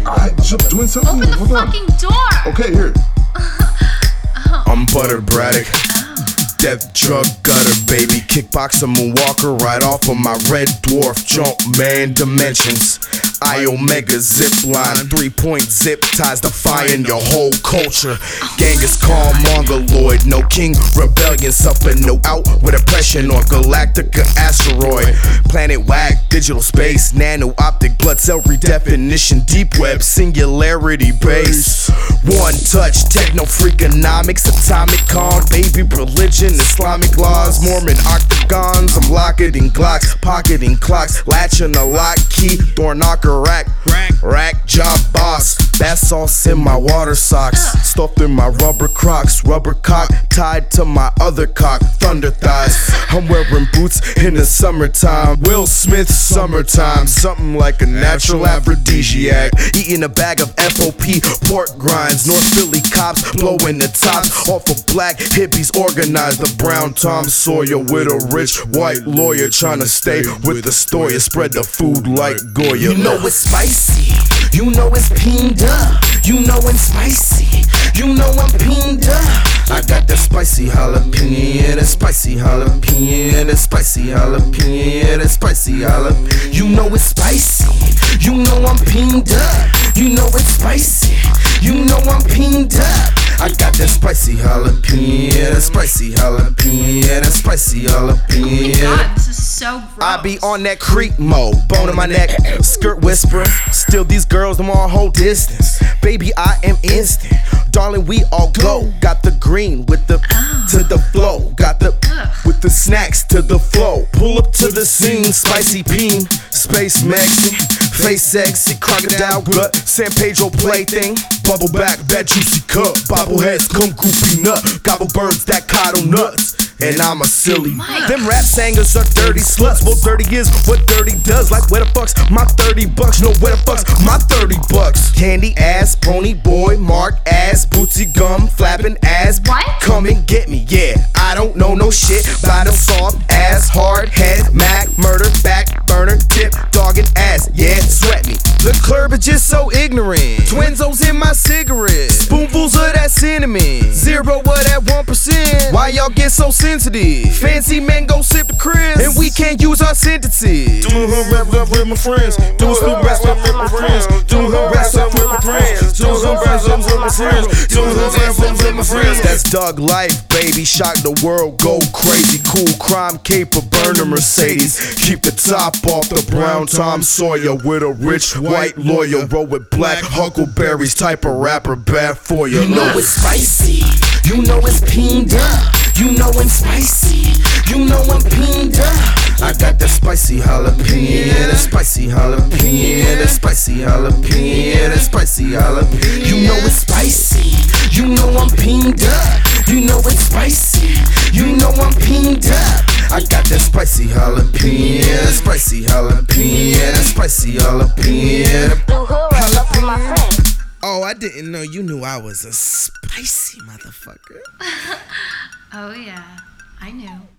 Alright, doing something. Open the fucking door. Okay, here. I'm Butter Braddock. Death drug gutter, baby. Kickboxer, moonwalker, right off of my red dwarf jump man dimensions. I Omega zip line, 3-point zip ties defying your whole culture. Genghis Khan, Mongoloid, no king, rebellion, suffer no out with oppression on Galactica asteroid. Planet whack, digital space, nano optic, blood cell redefinition, deep web, singularity base. One touch, techno freakonomics, atomic con, baby religion, Islamic laws, Mormon octagons. I'm locketing Glocks, pocketing clocks, latching a lock key, door knocker rack job boss. Bath sauce in my water socks, stuffed in my rubber crocs, rubber cock tied to my other cock, thunder thighs. I'm wearing boots in the summertime, Will Smith summertime, something like a natural aphrodisiac. Eating a bag of FOP pork grinds, North Philly cops blowing the tops off of black hippies, organized the brown Tom Sawyer with a rich white lawyer trying to stay with the story, spread the food like Goya. You know it's spicy, you know it's peened up, you know it's spicy, you know I'm peened up. I got that spicy jalapeno, yeah, that spicy jalapeno, yeah, that spicy jalapeno, yeah, that spicy jalapeno. You know it's spicy, you know I'm peened up, you know it's spicy, you know I'm peened up. I got that spicy jalapeno, yeah, that spicy jalapeno, yeah, that spicy jalapeno. Oh my god, this is so gross. I be on that creep mode, bone in my neck, skirt whispering. Still these girls, them all hold distance. Baby, I am instant. Darling, we all go. Got the green with the to the flow. Got the with the snacks to the flow. Pull up to the scene, spicy peen, space Mexican, face sexy, crocodile gut, San Pedro plaything, bubble back, that juicy cup, bobbleheads come groupie nut, gobble birds that coddle nuts. And I'm a silly. Them rap singers are dirty sluts. Well, dirty is what dirty does. Like where the fuck's my 30 bucks? No, where the fuck's my 30 bucks? Candy ass, pony boy, mark ass, bootsy gum, flapping ass. What? Come and get me, yeah. I don't know no shit. Bottom soft ass, hard head, Mac, murder, back burner, tip, dogging ass. Yeah, sweat me. The club is just so ignorant. Twinzos in my cigarette, spoonfuls of that cinnamon, zero of that 1%. Why y'all get so sensitive? Fancy men go sip the Chris, and we can't use our sentences. Doing her rap up with my friends, doing Snoop rap up with my friends, doing her rap up with my friends, doing her rap up with my friends, doing her rap up with my friends. That's Doug Life, baby. Shock the world, go crazy. Cool crime caper, burner Mercedes. Keep the top off the brown Tom Sawyer with a rich white lawyer. Roll with black huckleberries, type of rapper bad for you. You know it's spicy, you know it's peened up, you know I'm spicy, you know I'm peened up. I got that spicy jalapeno, yeah, that spicy jalapeno, yeah, that spicy jalapeno, yeah, that spicy jalapeno. You know it's spicy, you know I'm peened up, you know it's spicy, you know I'm peened up. I got that spicy jalapeno, yeah, that spicy jalapeno, yeah, that spicy jalapeno, yeah, that Do hood rap up with my friends. Oh, I didn't know you knew I was a spicy motherfucker. Oh yeah, I knew.